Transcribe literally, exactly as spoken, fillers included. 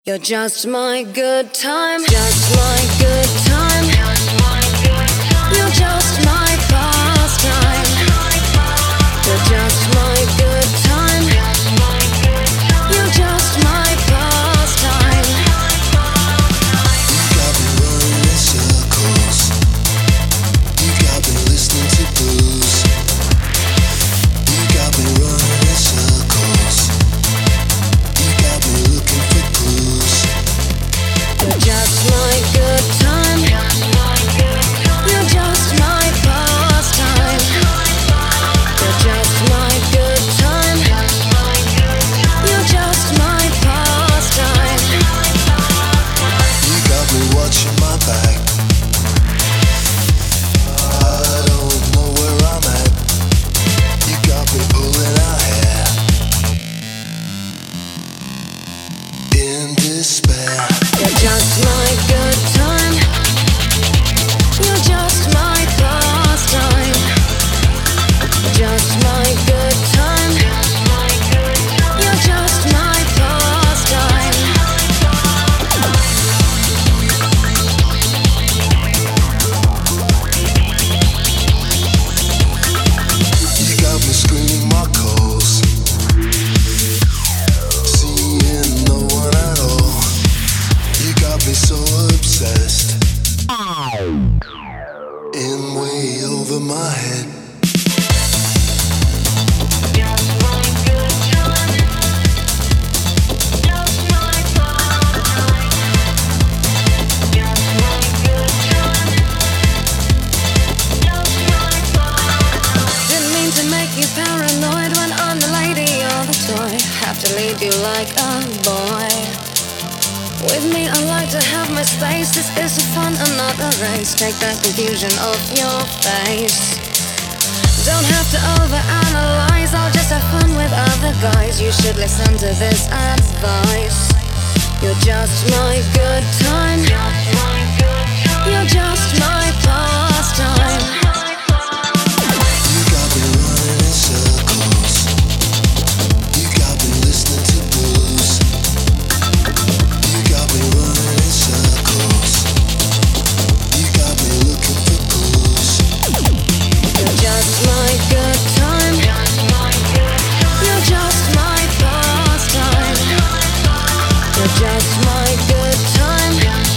You're just my good time, just my good time. You're just my pastime. You're just my good time. You're just my pastime. You got me running in circles. You got me listening to blues. You got me running in circles. You got me looking for clues. You're just my good time. You're just my pastime. You're just my good time. You're just my pastime. You got me watching my back. I don't know where I'm at. You got me pulling our hair in despair. You're just my good time. You're just my pastime. Just my good time. You're just my pastime. You got me screaming my calls, seeing no one at all. You got me so obsessed, in way over my head. Didn't mean to make you paranoid when I'm the lady, you're the toy. Have to lead you like a boy. With me, I like to have my space. This is a fun and not a race. Take that confusion off your face. Don't have to overanalyze. I'll just have fun with other guys. You should listen to this advice. You're just my good time. You're just my pastime. You got me running in circles. You got me listening to blues. You got me running in circles. You got me looking for clues. You're just my good time. You're just my pastime. You're just my good time.